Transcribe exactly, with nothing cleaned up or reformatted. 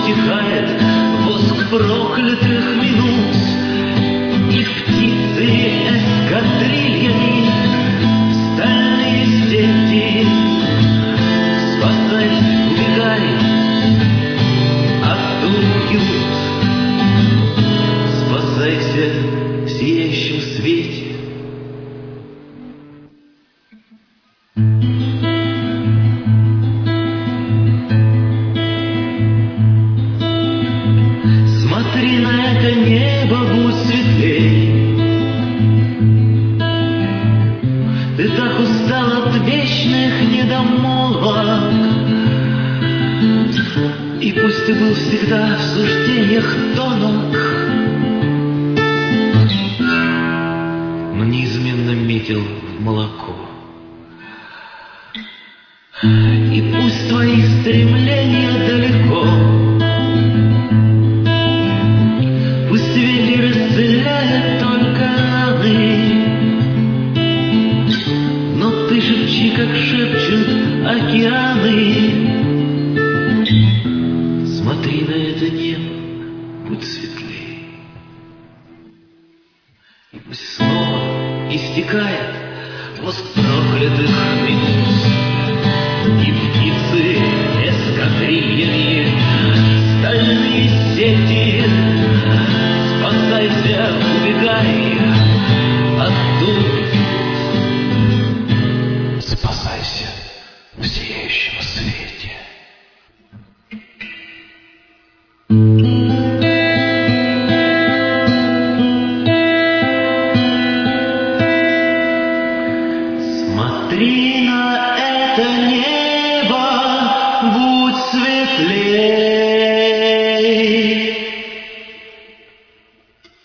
утихает воск проклятых минут, их птицы эскадрильями стальные сети. Спасайся, убегай, отдуют, спасайся в сияющем свете. Смотри на это небо, будь светлей. Ты так устал от вечных недомолвок, и пусть ты был всегда в суждениях тонок, но неизменно метил в молоко. И пусть твои стремления далеко, пусть ветер исцеляет только раны, но ты шепчи, как шепчут океаны. Смотри на это небо, будь светлей. И пусть снова истекает воск проклятых минут, и птицы эскадрильями стальные сети. Спасайся, убегай, оттуда. Спасайся в сияющем свете. Смотри на это небо, будь светлей.